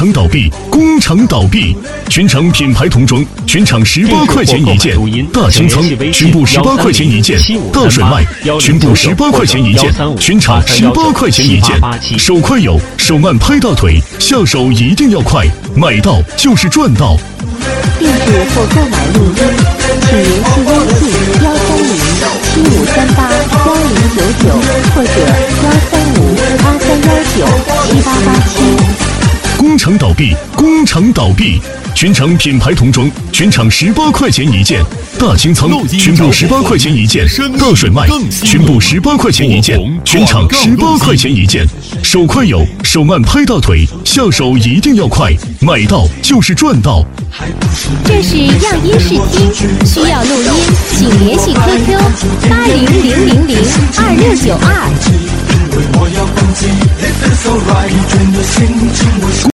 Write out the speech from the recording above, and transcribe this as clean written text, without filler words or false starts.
厂倒闭，工厂倒闭，全场品牌童装，全场18块钱一件，大清仓全部18块钱一件，大甩卖全部18块钱一件，全场18块钱一件，手快有，手慢拍大腿，下手一定要快，买到就是赚到。 订制或购买录音，请联系微信13075381099或者13583197887。 工厂倒闭，工厂倒闭，全场品牌童装，全场18块钱一件，大清仓全部18块钱一件，大甩卖全部18块钱一件，全场18块钱一件，手快有，手慢拍大腿，下手一定要快，买到就是赚到。 这是样音试听，需要录音，请联系 QQ8000026692。